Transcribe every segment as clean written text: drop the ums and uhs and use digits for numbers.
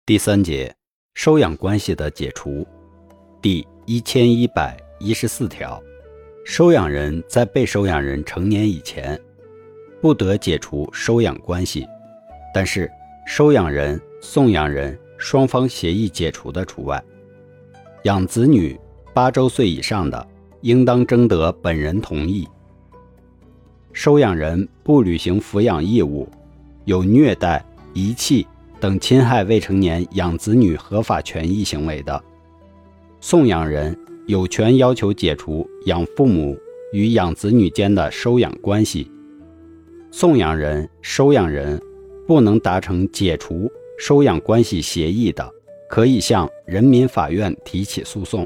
第三节，收养关系的解除。第1114条，收养人在被收养人成年以前，不得解除收养关系，但是收养人、送养人双方协议解除的除外。养子女8周岁以上的，应当征得本人同意。收养人不履行抚养义务，有虐待、遗弃等侵害未成年养子女合法权益行为的，送养人有权要求解除养父母与养子女间的收养关系。送养人、收养人不能达成解除收养关系协议的，可以向人民法院提起诉讼。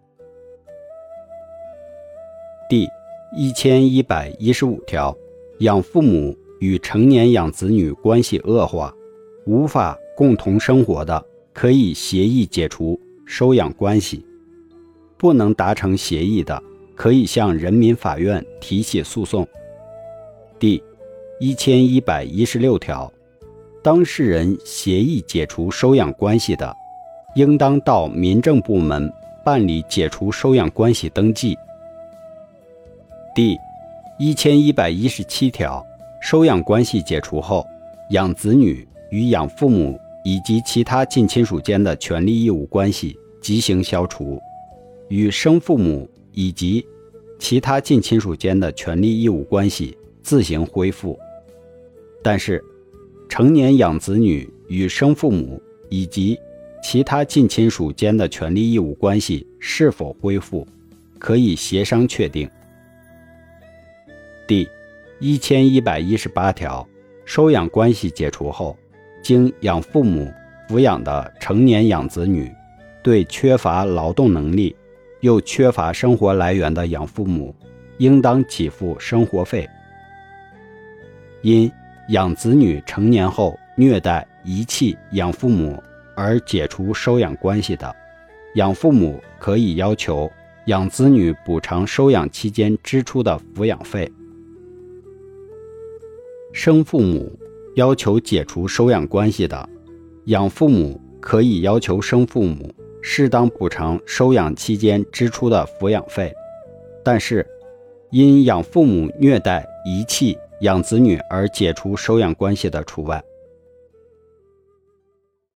第1115条，养父母与成年养子女关系恶化，无法共同生活的，可以协议解除收养关系；不能达成协议的，可以向人民法院提起诉讼。第1116条，当事人协议解除收养关系的，应当到民政部门办理解除收养关系登记。第1117条，收养关系解除后，养子女与养父母以及其他近亲属间的权利义务关系即行消除，与生父母以及其他近亲属间的权利义务关系自行恢复。但是，成年养子女与生父母以及其他近亲属间的权利义务关系是否恢复，可以协商确定。第1118条，收养关系解除后，经养父母抚养的成年养子女，对缺乏劳动能力又缺乏生活来源的养父母，应当给付生活费。因养子女成年后虐待、遗弃养父母而解除收养关系的，养父母可以要求养子女补偿收养期间支出的抚养费。生父母要求解除收养关系的，养父母可以要求生父母适当补偿收养期间支出的抚养费，但是因养父母虐待、遗弃养子女而解除收养关系的除外。